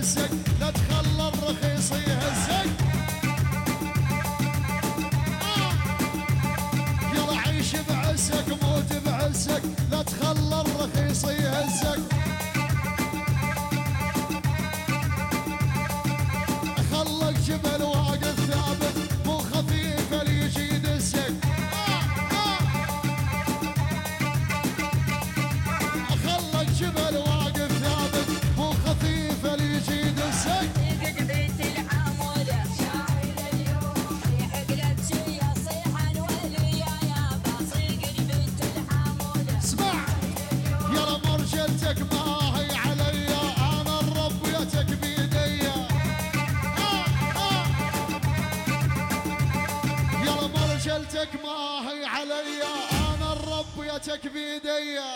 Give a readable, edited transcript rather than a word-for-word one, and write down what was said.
يهزك، لا تخلى الرخيص يهزك. يلا عيش بعزك موت بعزك، لا تخلى الرخيص يهزك. خلك جبل واقف ثابت مو خفيف اللي يجي يدزك. خلك جبل واقف ثابت مو خفيف اللي يجي يدزك. اسمع يلا مرجلتك ما هي عليا، انا الرب يتك بيديا. يلا مرجلتك ما هي عليا، انا الرب يتك بيديا.